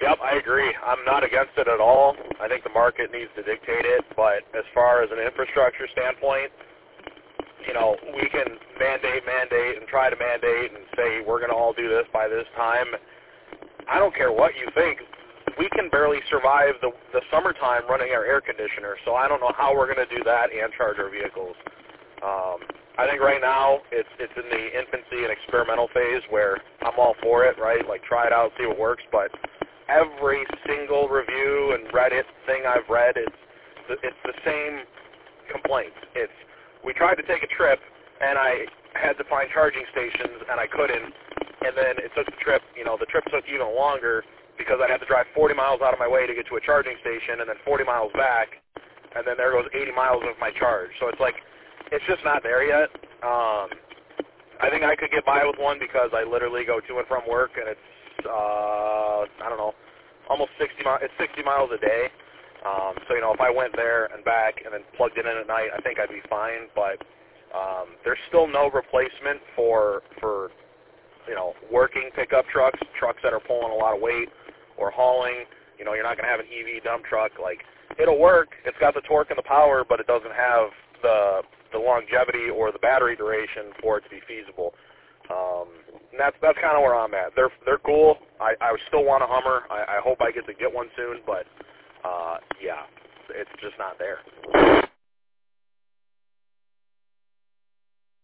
Yep, I agree. I'm not against it at all. I think the market needs to dictate it, but as far as an infrastructure standpoint, we can mandate and try to mandate and say we're going to all do this by this time. I don't care what you think. We can barely survive the summertime running our air conditioner, so I don't know how we're going to do that and charge our vehicles. I think right now it's in the infancy and experimental phase where I'm all for it, right? Like try it out, see what works, but every single review and Reddit thing I've read, it's the same complaints. We tried to take a trip, and I had to find charging stations, and I couldn't. And then it took the trip took even longer because I'd have to drive 40 miles out of my way to get to a charging station, and then 40 miles back, and then there goes 80 miles of my charge. So it's like, it's just not there yet. I think I could get by with one because I literally go to and from work, and it's, I don't know, almost 60 miles. It's 60 miles a day. So, if I went there and back and then plugged it in at night, I think I'd be fine. But there's still no replacement for working pickup trucks that are pulling a lot of weight or hauling. You're not going to have an EV dump truck. Like, it'll work. It's got the torque and the power, but it doesn't have the longevity or the battery duration for it to be feasible. And that's kind of where I'm at. They're cool. I still want a Hummer. I hope I get to get one soon, but yeah, it's just not there.